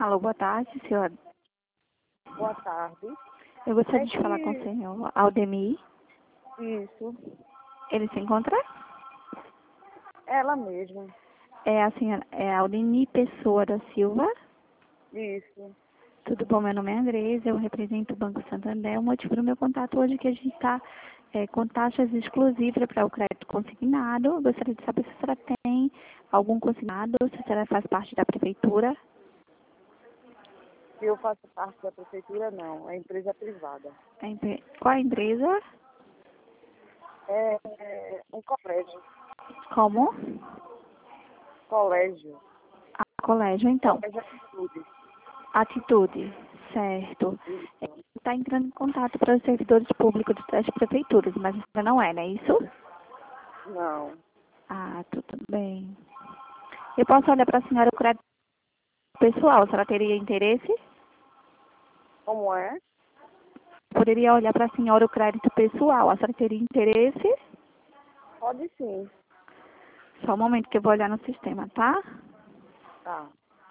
Alô, boa tarde, senhora. Boa tarde. Eu gostaria de falar com o senhor Aldemir. Isso. Ele se encontra? Ela mesma. É a senhora, Aldemir Pessoa da Silva. Isso. Tudo bom? Meu nome é Andresa, eu represento o Banco Santander. O motivo do meu contato hoje é que a gente está com taxas exclusivas para o crédito consignado. Eu gostaria de saber se a senhora tem algum consignado, se a senhora faz parte da prefeitura. Se eu faço parte da prefeitura, não. É empresa privada. Qual a empresa? É um colégio. Como? Colégio. Colégio, então. Colégio Atitude. Atitude, certo. Isso. Está entrando em contato para os servidores públicos das prefeituras, mas ainda não é, não é isso? Não. Ah, tudo bem. Eu posso olhar para a senhora o crédito pessoal, a senhora teria interesse? Como é? Poderia olhar para a senhora o crédito pessoal, a senhora teria interesse? Pode sim. Só um momento que eu vou olhar no sistema, tá? Tá.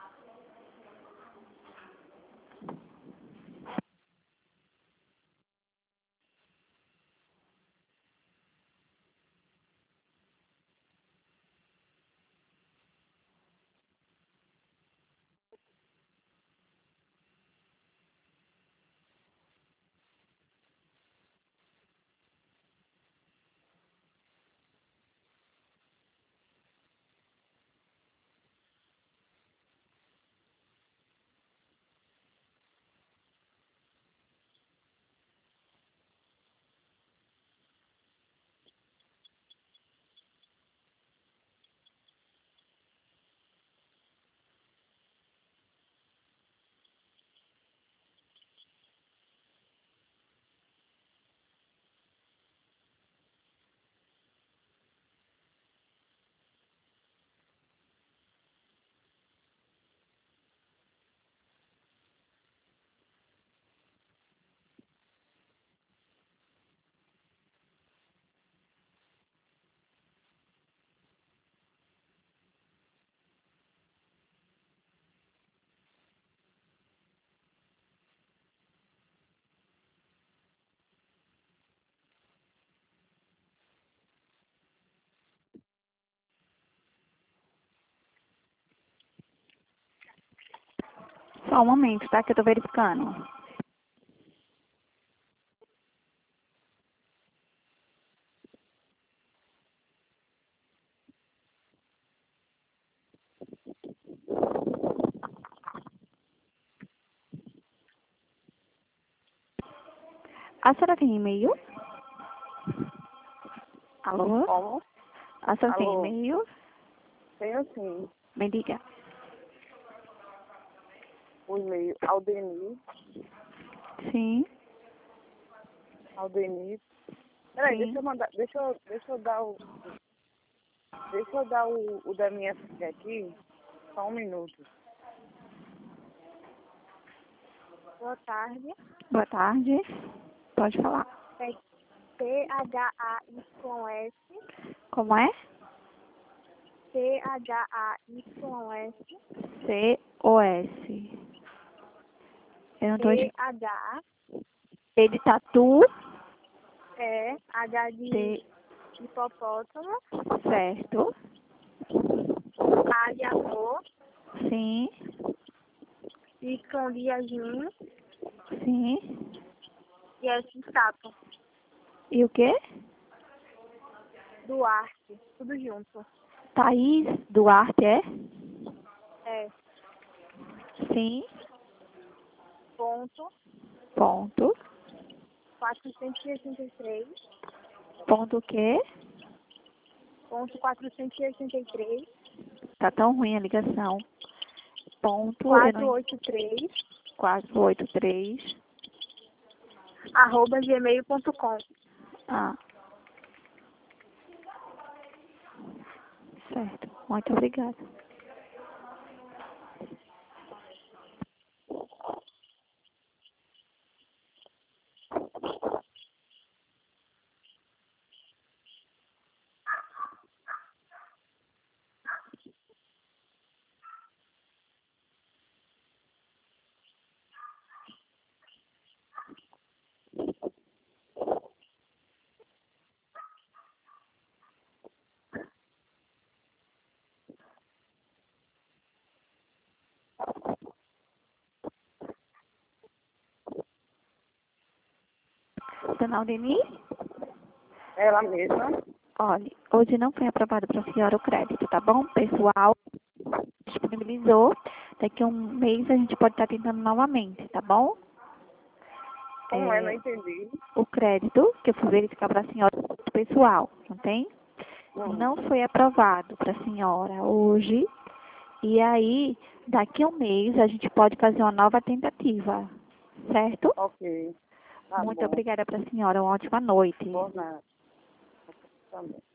Só um momento, tá? Que eu tô verificando. A senhora tem e-mail? Alô? Como? A senhora tem Alô? e-mail? Tenho sim. Me diga. O e-mail Aldemir. Sim, Aldemir. Peraí, sim. deixa eu dar o da minha filha aqui. Só um minuto. Boa tarde. Boa tarde. Pode falar. É THAYS. Como é? THAYS. COS. Eu não tô... TH. E de tatu. H de T. hipopótamo. Certo. A de amor. Sim. Y de Yasmin. Sim. E S de sapo. E o quê? Duarte. Tudo junto. Thaís Duarte, é? É. Sim. Ponto. Ponto. 483. Ponto o quê? Ponto 483. Tá tão ruim a ligação. Ponto. Eu não... 483. 483. @gmail.com. Ah. Certo. Muito obrigada. Dona Aldeni? Ela mesma. Olha, hoje não foi aprovado para a senhora o crédito, tá bom? O pessoal disponibilizou. Daqui a um mês a gente pode estar tentando novamente, tá bom? Como é? Não entendi. O crédito que eu fui verificar para a senhora pessoal, não tem? Não foi aprovado para a senhora hoje. E aí, daqui a um mês a gente pode fazer uma nova tentativa, certo? Ok. Tá Muito bom. obrigada para a senhora. Uma ótima noite. Por nada. Também.